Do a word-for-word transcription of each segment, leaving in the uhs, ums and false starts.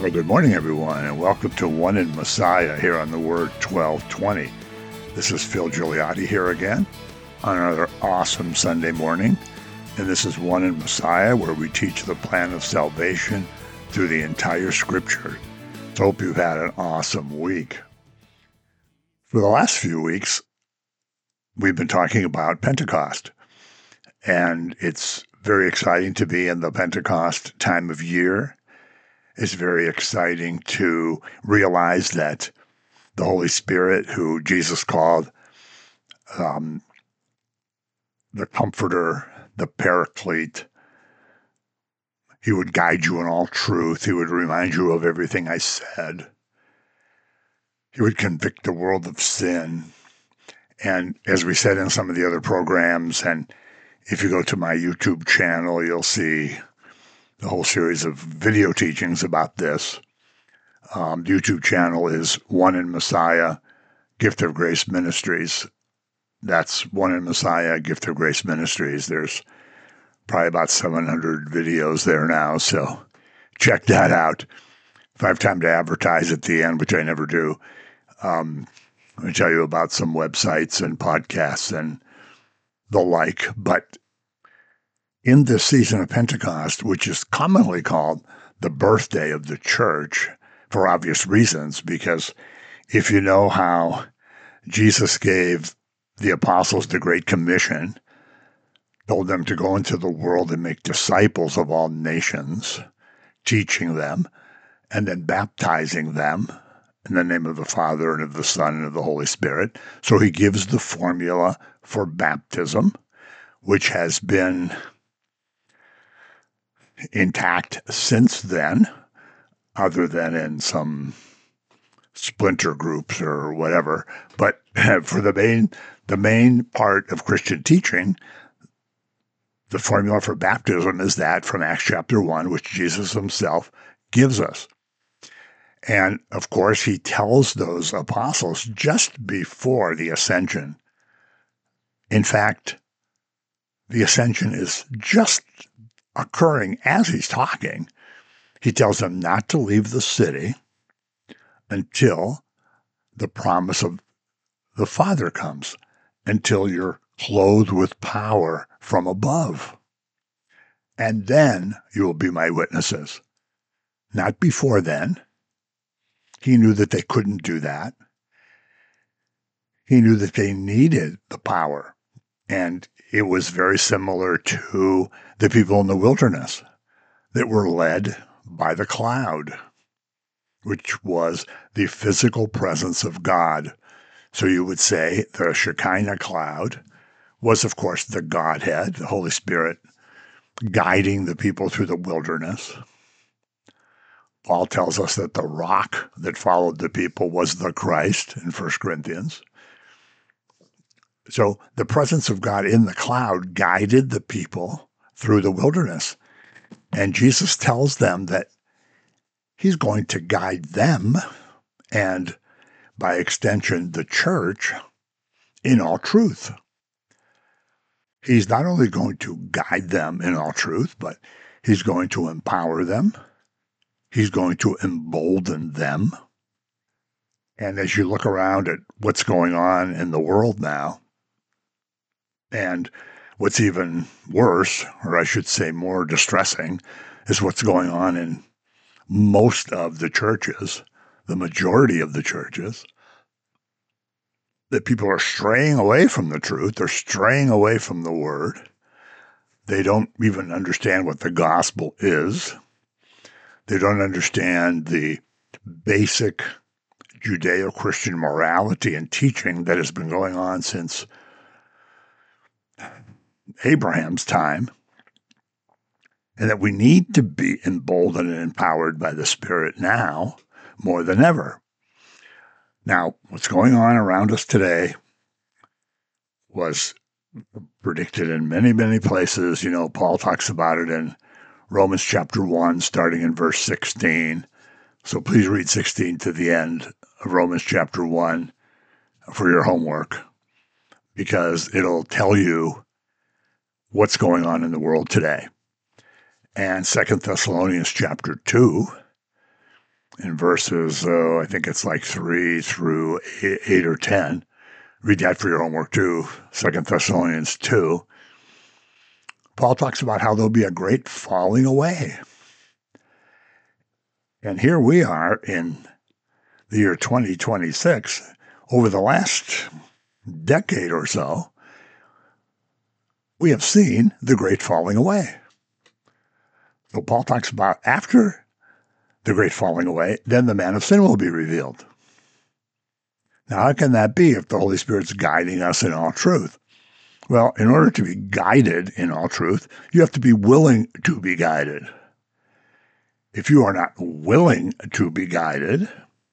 Well, good morning, everyone, and welcome to One in Messiah here on the Word twelve twenty. This is Phil Gigliotti here again on another awesome Sunday morning, and this is One in Messiah, where we teach the plan of salvation through the entire Scripture. So hope you've had an awesome week. For the last few weeks, we've been talking about Pentecost, and it's very exciting to be in the Pentecost time of year. It's very exciting to realize that the Holy Spirit, who Jesus called um, the Comforter, the Paraclete, he would guide you in all truth. He would remind you of everything I said. He would convict the world of sin. And as we said in some of the other programs, and if you go to my YouTube channel, you'll see the whole series of video teachings about this. Um, the YouTube channel is One in Messiah, Gift of Grace Ministries. That's One in Messiah, Gift of Grace Ministries. There's probably about seven hundred videos there now, so check that out. If I have time to advertise at the end, which I never do, um, I'm going to tell you about some websites and podcasts and the like. But in this season of Pentecost, which is commonly called the birthday of the church, for obvious reasons, because if you know how Jesus gave the apostles the Great Commission, told them to go into the world and make disciples of all nations, teaching them, and then baptizing them in the name of the Father and of the Son and of the Holy Spirit. So he gives the formula for baptism, which has been intact since then, other than in some splinter groups or whatever. But for the main, the main part of Christian teaching, the formula for baptism is that from Acts chapter one, which Jesus himself gives us. And of course, he tells those apostles just before the ascension. In fact, the ascension is just occurring as he's talking. He tells them not to leave the city until the promise of the Father comes, until you're clothed with power from above. And then you will be my witnesses. Not before then. He knew that they couldn't do that. He knew that they needed the power. And it was very similar to the people in the wilderness that were led by the cloud, which was the physical presence of God. So you would say the Shekinah cloud was, of course, the Godhead, the Holy Spirit, guiding the people through the wilderness. Paul tells us that the rock that followed the people was the Christ in First Corinthians. So the presence of God in the cloud guided the people through the wilderness. And Jesus tells them that he's going to guide them, and by extension, the church, in all truth. He's not only going to guide them in all truth, but he's going to empower them. He's going to embolden them. And as you look around at what's going on in the world now, and what's even worse, or I should say more distressing, is what's going on in most of the churches, the majority of the churches, that people are straying away from the truth. They're straying away from the word. They don't even understand what the gospel is. They don't understand the basic Judeo-Christian morality and teaching that has been going on since Abraham's time, and that we need to be emboldened and empowered by the Spirit now more than ever. Now, what's going on around us today was predicted in many, many places. You know, Paul talks about it in Romans chapter one, starting in verse sixteen. So please read sixteen to the end of Romans chapter one for your homework, because it'll tell you what's going on in the world today. And Second Thessalonians chapter two in verses, uh, I think it's like three through eight, eight or ten. Read that for your homework too, Second Thessalonians two. Paul talks about how there'll be a great falling away. And here we are in the year twenty twenty-six. Over the last decade or so, we have seen the great falling away. So Paul talks about after the great falling away, then the man of sin will be revealed. Now, how can that be if the Holy Spirit's guiding us in all truth? Well, in order to be guided in all truth, you have to be willing to be guided. If you are not willing to be guided,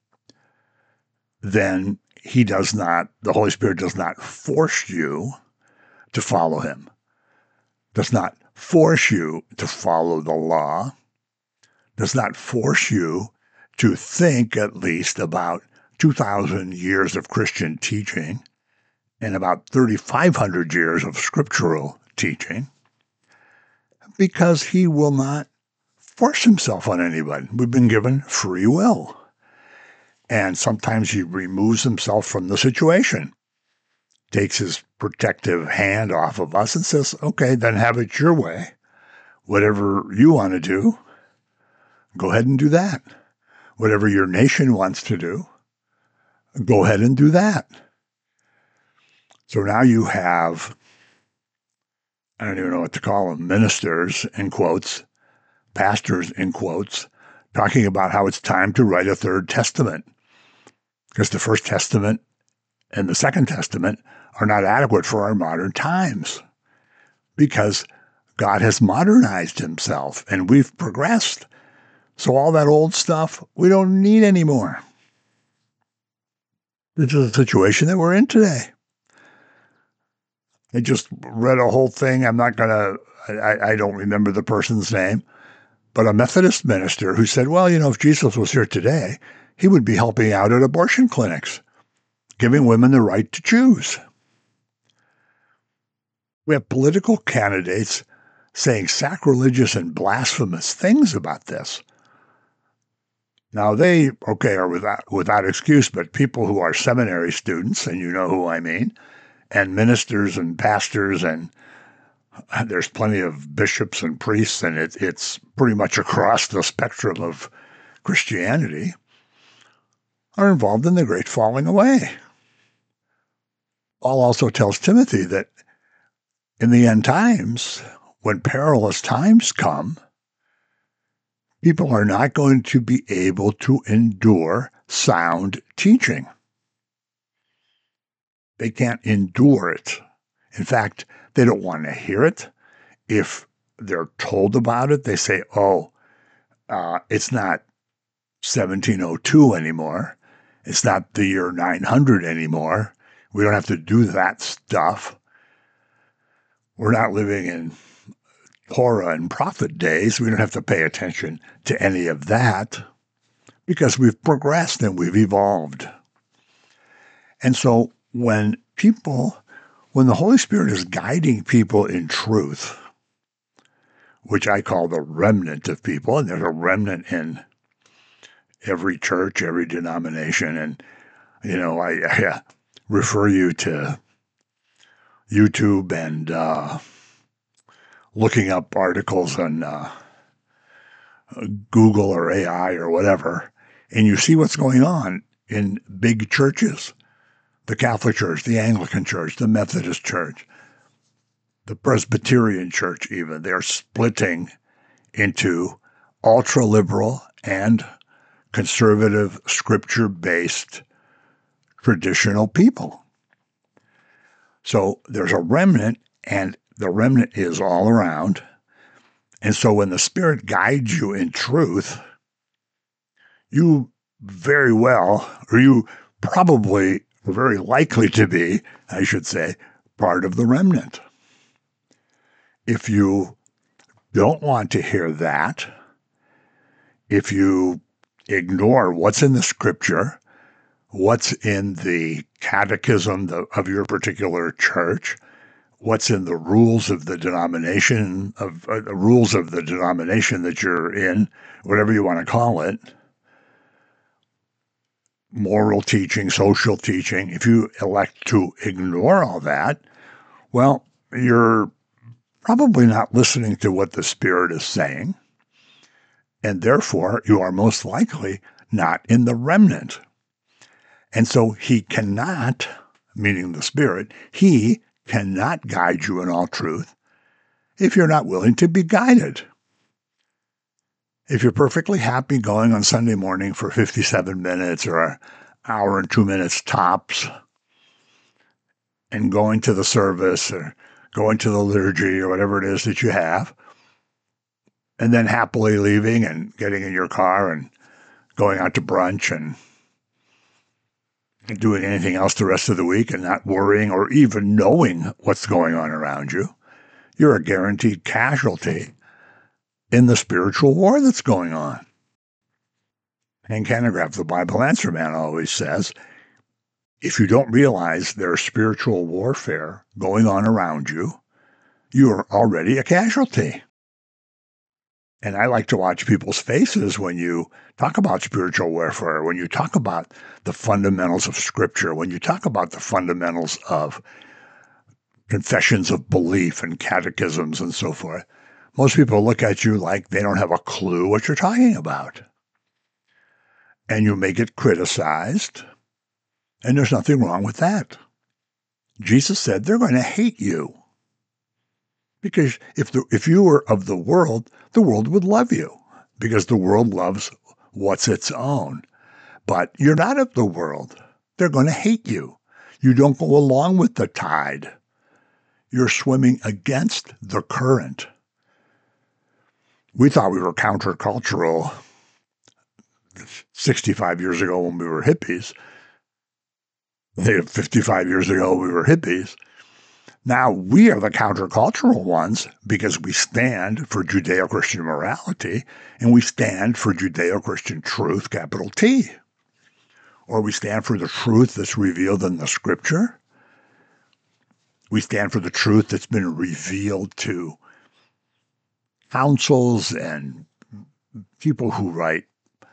then he does not, the Holy Spirit does not force you to follow him, does not force you to follow the law, does not force you to think at least about two thousand years of Christian teaching and about thirty-five hundred years of scriptural teaching, because he will not force himself on anybody. We've been given free will. And sometimes he removes himself from the situation, takes his protective hand off of us and says, okay, then have it your way. Whatever you want to do, go ahead and do that. Whatever your nation wants to do, go ahead and do that. So now you have, I don't even know what to call them, ministers, in quotes, pastors, in quotes, talking about how it's time to write a third testament. Because the First Testament and the Second Testament are not adequate for our modern times. Because God has modernized himself and we've progressed. So all that old stuff, we don't need anymore. This is a situation that we're in today. I just read a whole thing. I'm not going to, I, I don't remember the person's name, but a Methodist minister who said, well, you know, if Jesus was here today, he would be helping out at abortion clinics, giving women the right to choose. We have political candidates saying sacrilegious and blasphemous things about this. Now, they, okay, are without, without excuse, but people who are seminary students, and you know who I mean, and ministers and pastors, and there's plenty of bishops and priests, and it, it's pretty much across the spectrum of Christianity, are involved in the great falling away. Paul also tells Timothy that in the end times, when perilous times come, people are not going to be able to endure sound teaching. They can't endure it. In fact, they don't want to hear it. If they're told about it, they say, oh, uh, it's not seventeen oh two anymore. It's not the year nine hundred anymore. We don't have to do that stuff. We're not living in Torah and prophet days. We don't have to pay attention to any of that because we've progressed and we've evolved. And so when people, when the Holy Spirit is guiding people in truth, which I call the remnant of people, and there's a remnant in every church, every denomination, and, you know, I, I uh, refer you to YouTube and uh, looking up articles on uh, Google or A I or whatever, and you see what's going on in big churches, the Catholic Church, the Anglican Church, the Methodist Church, the Presbyterian Church even. They're splitting into ultra-liberal and conservative, scripture-based traditional people. So there's a remnant, and the remnant is all around. And so when the Spirit guides you in truth, you very well, or you probably are very likely to be, I should say, part of the remnant. If you don't want to hear that, if you ignore what's in the Scripture, what's in the catechism of your particular church, what's in the rules of the denomination, of uh, the rules of the denomination that you're in, whatever you want to call it, moral teaching, social teaching, if you elect to ignore all that, well, you're probably not listening to what the Spirit is saying, and therefore you are most likely not in the remnant. And so he cannot, meaning the Spirit, he cannot guide you in all truth if you're not willing to be guided. If you're perfectly happy going on Sunday morning for fifty-seven minutes or an hour and two minutes tops, and going to the service or going to the liturgy or whatever it is that you have, and then happily leaving and getting in your car and going out to brunch and doing anything else the rest of the week and not worrying or even knowing what's going on around you, you're a guaranteed casualty in the spiritual war that's going on. Hank Hanegraaff, the Bible Answer Man, always says, if you don't realize there's spiritual warfare going on around you, you are already a casualty. And I like to watch people's faces when you talk about spiritual warfare, when you talk about the fundamentals of Scripture, when you talk about the fundamentals of confessions of belief and catechisms and so forth. Most people look at you like they don't have a clue what you're talking about. And you may get criticized, and there's nothing wrong with that. Jesus said they're going to hate you. Because if the, if you were of the world, the world would love you, because the world loves what's its own. But you're not of the world. They're going to hate you. You don't go along with the tide. You're swimming against the current. We thought we were countercultural sixty-five years ago when we were hippies. fifty-five years ago we were hippies. Now we are the countercultural ones because we stand for Judeo-Christian morality and we stand for Judeo-Christian truth, capital T. Or we stand for the truth that's revealed in the Scripture. We stand for the truth that's been revealed to councils and people who write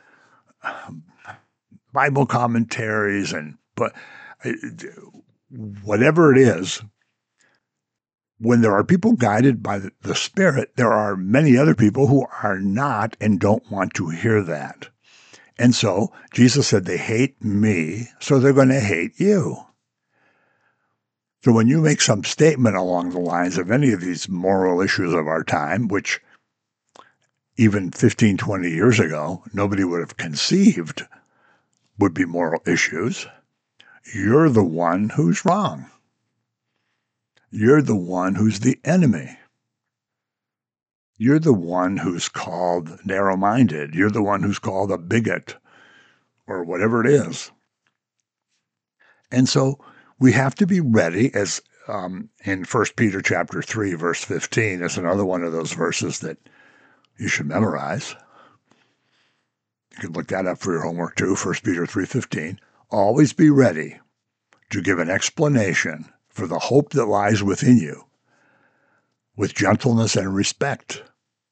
Bible commentaries and but whatever it is. When there are people guided by the Spirit, there are many other people who are not and don't want to hear that. And so Jesus said they hate me, so they're going to hate you. So when you make some statement along the lines of any of these moral issues of our time, which even fifteen, twenty years ago, nobody would have conceived would be moral issues, you're the one who's wrong. You're the one who's the enemy. You're the one who's called narrow-minded. You're the one who's called a bigot or whatever it is. And so we have to be ready, as um, in First Peter chapter three, verse fifteen, is another one of those verses that you should memorize. You can look that up for your homework too, First Peter three fifteen. Always be ready to give an explanation for the hope that lies within you, with gentleness and respect.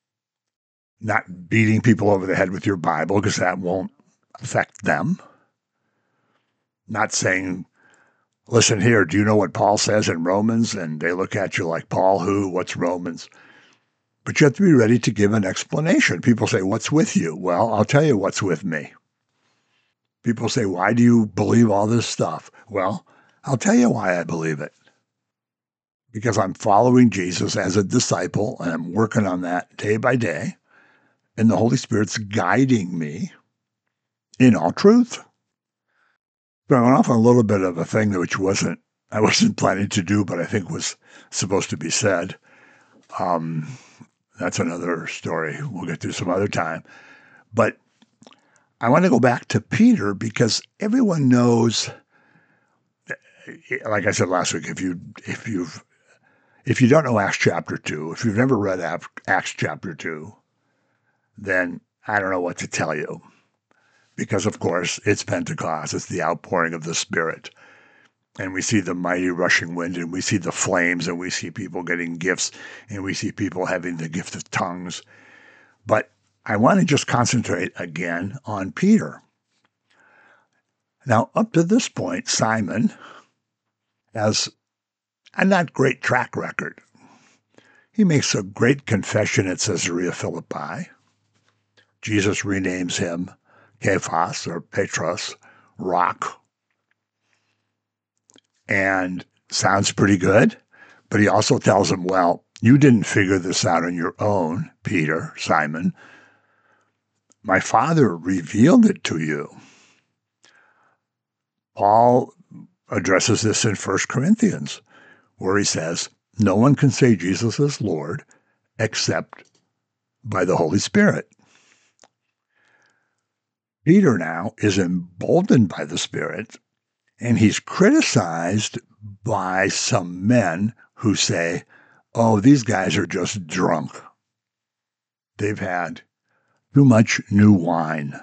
Not beating people over the head with your Bible, because that won't affect them. Not saying, listen here, do you know what Paul says in Romans? And they look at you like, Paul who? What's Romans? But you have to be ready to give an explanation. People say, what's with you? Well, I'll tell you what's with me. People say, why do you believe all this stuff? Well, I'll tell you why I believe it. Because I'm following Jesus as a disciple, and I'm working on that day by day, and the Holy Spirit's guiding me in all truth. So I went off on a little bit of a thing which wasn't, I wasn't planning to do, but I think was supposed to be said. Um, that's another story we'll get to some other time. But I want to go back to Peter because everyone knows, like I said last week, if you if you've if you don't know Acts chapter two, if you've never read Acts chapter two, then I don't know what to tell you. Because of course it's Pentecost, it's the outpouring of the Spirit. And we see the mighty rushing wind, and we see the flames, and we see people getting gifts, and we see people having the gift of tongues. But I want to just concentrate again on Peter. Now, up to this point, Simon has a not great track record. He makes a great confession at Caesarea Philippi. Jesus renames him Cephas, or Petros, rock. And sounds pretty good, but he also tells him, well, you didn't figure this out on your own, Peter, Simon. My Father revealed it to you. Paul addresses this in First Corinthians, where he says, no one can say Jesus is Lord except by the Holy Spirit. Peter now is emboldened by the Spirit, and he's criticized by some men who say, oh, these guys are just drunk. They've had too much new wine.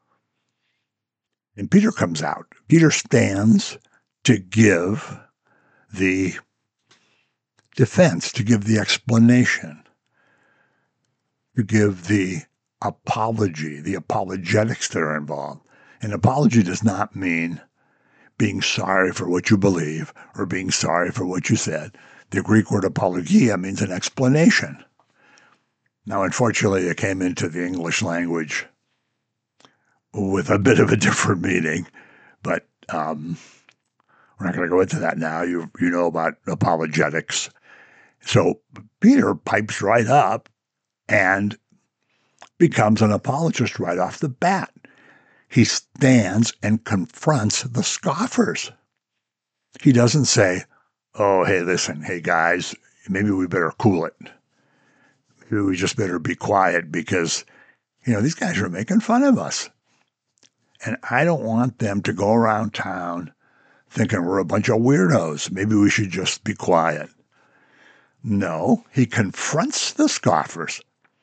And Peter comes out. Peter stands to give the defense, to give the explanation, to give the apology, the apologetics that are involved. An apology does not mean being sorry for what you believe or being sorry for what you said. The Greek word apologia means an explanation. Now, unfortunately, it came into the English language with a bit of a different meaning, but um, we're not going to go into that now. You you know about apologetics. So Peter pipes right up and becomes an apologist right off the bat. He stands and confronts the scoffers. He doesn't say, oh, hey, listen, hey, guys, maybe we better cool it. Maybe we just better be quiet because, you know, these guys are making fun of us. And I don't want them to go around town thinking we're a bunch of weirdos. Maybe we should just be quiet. No, he confronts the scoffers.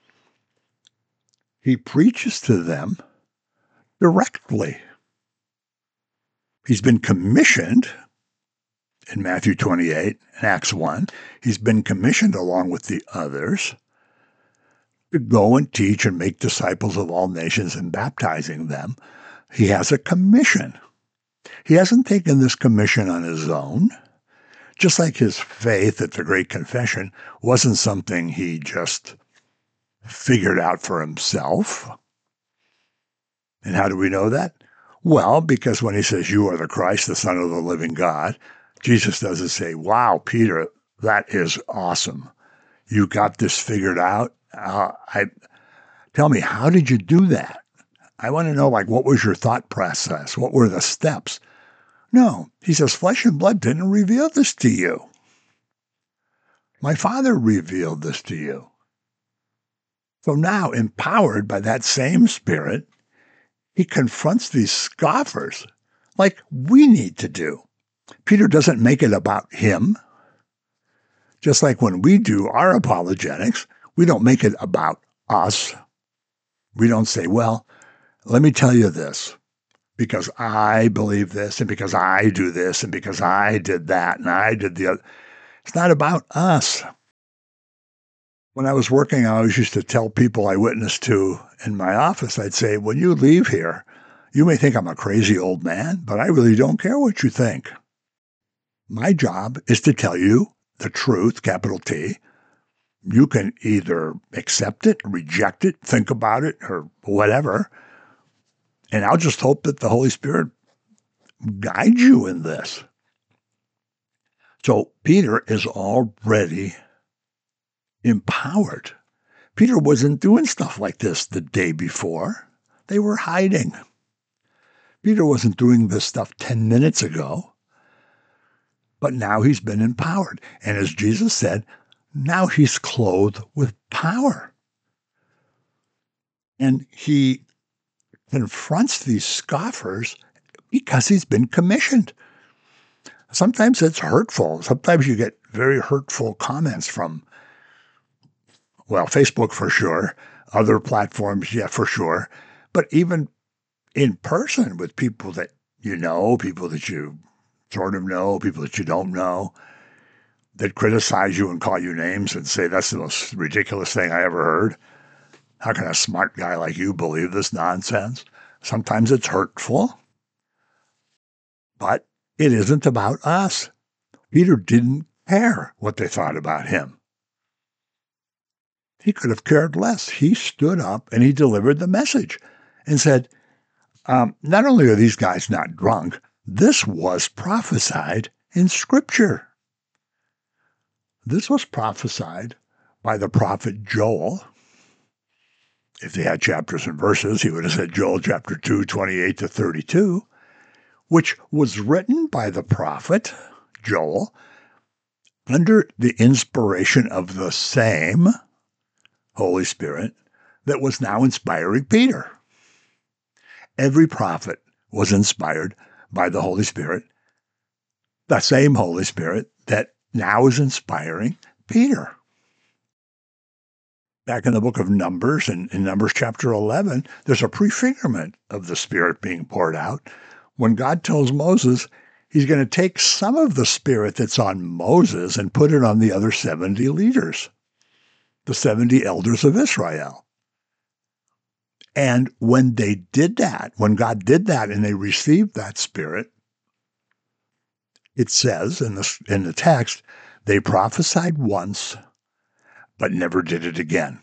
He preaches to them directly. He's been commissioned in Matthew twenty-eight and Acts one. He's been commissioned along with the others to go and teach and make disciples of all nations and baptizing them. He has a commission. He hasn't taken this commission on his own. Just like his faith at the Great Confession wasn't something he just figured out for himself. And how do we know that? Well, because when he says, you are the Christ, the Son of the living God, Jesus doesn't say, wow, Peter, that is awesome. You got this figured out. Uh, I Tell me, how did you do that? I want to know, like, what was your thought process? What were the steps? No, he says, flesh and blood didn't reveal this to you. My Father revealed this to you. So now, empowered by that same Spirit, he confronts these scoffers like we need to do. Peter doesn't make it about him. Just like when we do our apologetics, we don't make it about us. We don't say, well, let me tell you this, because I believe this, and because I do this, and because I did that, and I did the other. It's not about us. When I was working, I always used to tell people I witnessed to in my office, I'd say, when you leave here, you may think I'm a crazy old man, but I really don't care what you think. My job is to tell you the truth, capital T. You can either accept it, reject it, think about it, or whatever. And I'll just hope that the Holy Spirit guides you in this. So Peter is already empowered. Peter wasn't doing stuff like this the day before. They were hiding. Peter wasn't doing this stuff ten minutes ago. But now he's been empowered. And as Jesus said, now he's clothed with power. And he confronts these scoffers because he's been commissioned. Sometimes it's hurtful. Sometimes you get very hurtful comments from, well, Facebook for sure, other platforms, yeah, for sure, but even in person with people that you know, people that you sort of know, people that you don't know, that criticize you and call you names and say, that's the most ridiculous thing I ever heard. How can a smart guy like you believe this nonsense? Sometimes it's hurtful. But it isn't about us. Peter didn't care what they thought about him. He could have cared less. He stood up and he delivered the message and said, um, not only are these guys not drunk, this was prophesied in Scripture. This was prophesied by the prophet Joel. If they had chapters and verses, he would have said Joel chapter two, twenty-eight to thirty-two, which was written by the prophet Joel under the inspiration of the same Holy Spirit that was now inspiring Peter. Every prophet was inspired by the Holy Spirit, the same Holy Spirit that now is inspiring Peter. Back in the book of Numbers, in, in Numbers chapter eleven, there's a prefigurement of the Spirit being poured out when God tells Moses he's going to take some of the Spirit that's on Moses and put it on the other seventy leaders, the seventy elders of Israel. And when they did that, when God did that and they received that Spirit, it says in the, in the text, they prophesied once, but never did it again.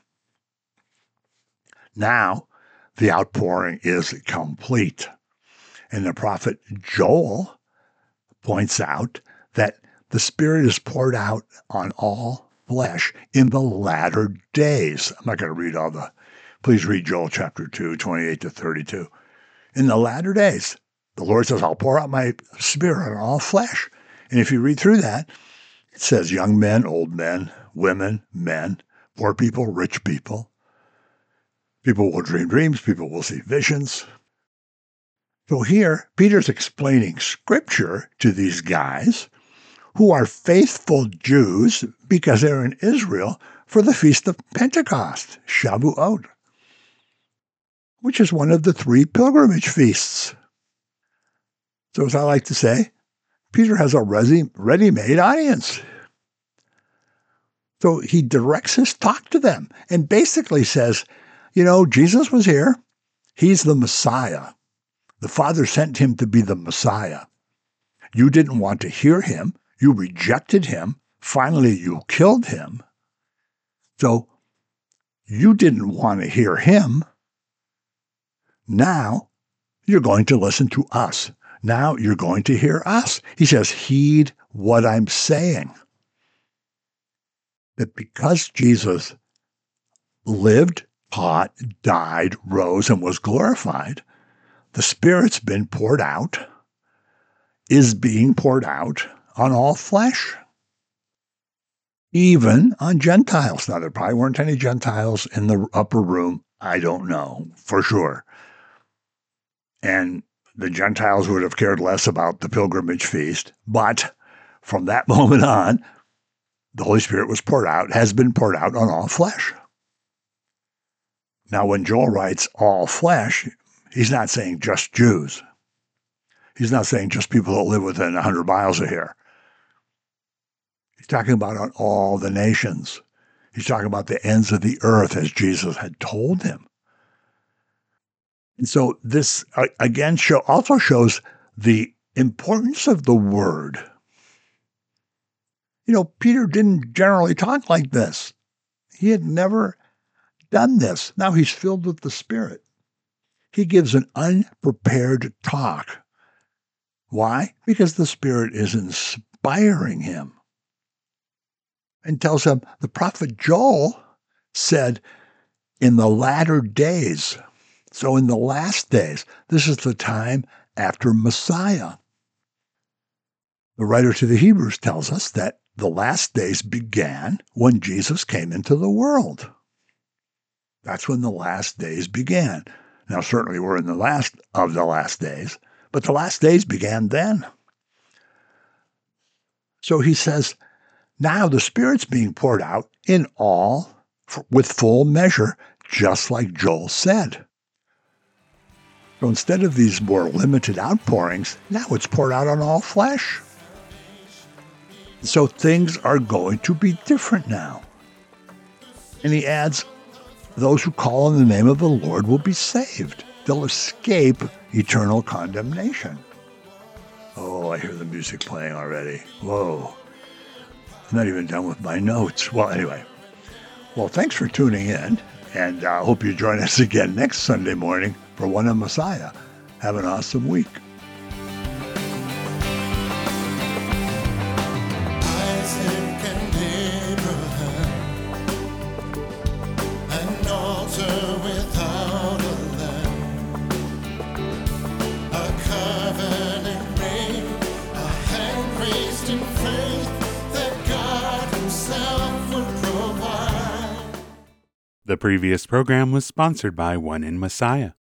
Now, the outpouring is complete. And the prophet Joel points out that the Spirit is poured out on all flesh in the latter days. I'm not going to read all the, please read Joel chapter two, twenty-eight to thirty-two. In the latter days, the Lord says, I'll pour out my Spirit on all flesh. And if you read through that, it says young men, old men, women, men, poor people, rich people. People will dream dreams. People will see visions. So here, Peter's explaining Scripture to these guys who are faithful Jews because they're in Israel for the Feast of Pentecost, Shavuot, which is one of the three pilgrimage feasts. So as I like to say, Peter has a ready-made audience. So he directs his talk to them and basically says, you know, Jesus was here. He's the Messiah. The Father sent him to be the Messiah. You didn't want to hear him. You rejected him. Finally, you killed him. So you didn't want to hear him. Now you're going to listen to us. Now you're going to hear us. He says, heed what I'm saying. That because Jesus lived, taught, died, rose, and was glorified, the Spirit's been poured out, is being poured out on all flesh, even on Gentiles. Now, there probably weren't any Gentiles in the upper room. I don't know for sure. And the Gentiles would have cared less about the pilgrimage feast. But from that moment on, the Holy Spirit was poured out, has been poured out on all flesh. Now, when Joel writes all flesh, he's not saying just Jews. He's not saying just people that live within one hundred miles of here. He's talking about on all the nations. He's talking about the ends of the earth as Jesus had told him. And so this, uh, again, show, also shows the importance of the word. You know, Peter didn't generally talk like this. He had never done this. Now he's filled with the Spirit. He gives an unprepared talk. Why? Because the Spirit is inspiring him. And tells him, the prophet Joel said, in the latter days, so in the last days, this is the time after Messiah. The writer to the Hebrews tells us that the last days began when Jesus came into the world. That's when the last days began. Now, certainly we're in the last of the last days, but the last days began then. So he says, now the Spirit's being poured out in all with full measure, just like Joel said. So instead of these more limited outpourings, now it's poured out on all flesh. So things are going to be different now. And he adds, those who call on the name of the Lord will be saved. They'll escape eternal condemnation. I hear the music playing already. Whoa. I'm not even done with my notes. Well, anyway. Well, thanks for tuning in, and I uh, hope you join us again next Sunday morning for One in Messiah. Have an awesome week. Isaac and Abraham, an altar without a lamb, a covenant made, a hand raised in faith that God himself would provide. The previous program was sponsored by One in Messiah.